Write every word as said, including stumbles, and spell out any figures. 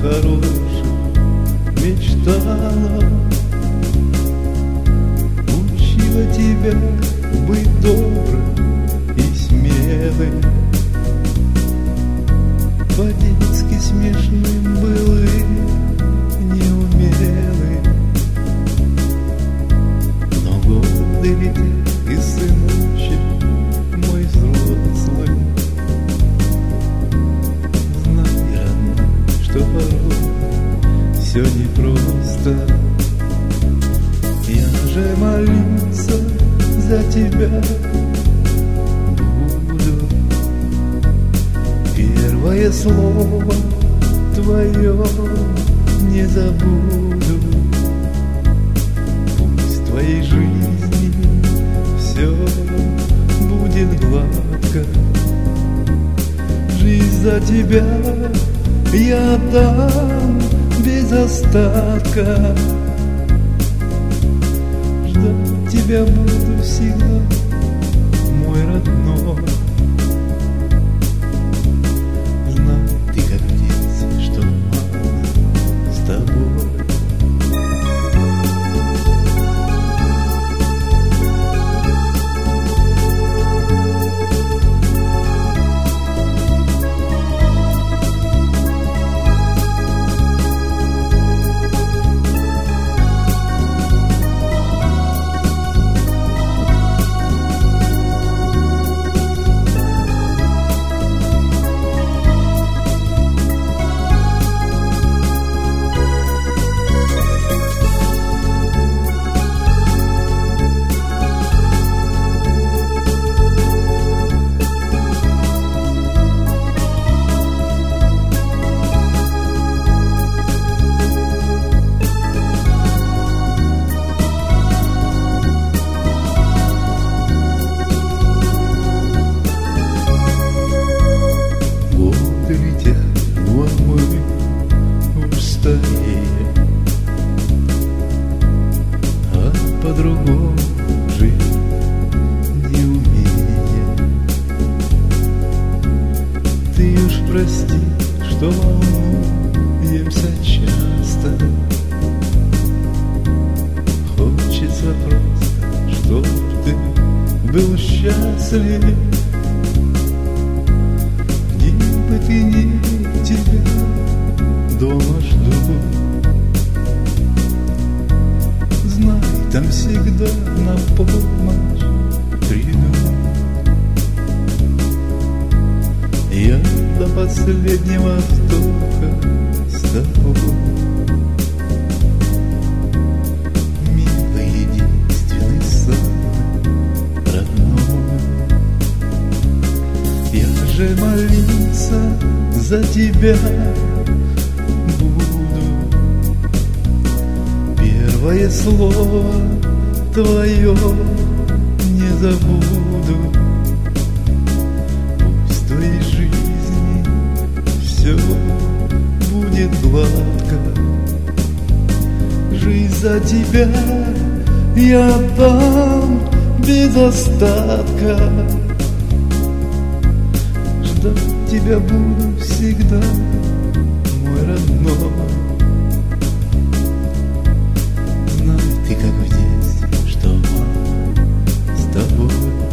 хорошем мечтала, учила тебя быть добрым и смелым, по-детски смешным был и неумелым. Но годы летят, и сыночек мой взрослый, знай, родной, что порой все непросто. Я же молиться за тебя буду. Первое слово твое не забуду. Пусть в твоей жизни все будет гладко. Жизнь за тебя я отдам без остатка. Ждать тебя буду всегда, мой родной. Знай, ты как в детстве, что мама с тобой. А по-другому жить не умея. Ты уж прости, что волнуемся часто. Хочется просто, чтоб ты был счастлив. Где бы ты ни тебя дома жду. Знай, там всегда на помощь приду. Я до последнего вздоха с тобой. Милый, единственный, самый родной. Я же молиться за тебя буду. Первое слово твое не забуду. Пусть в твоей жизни все будет гладко. Жизнь за тебя я отдам без остатка. Ждать тебя буду всегда, мой родной. Знай, ты как в детстве, что мама с тобой.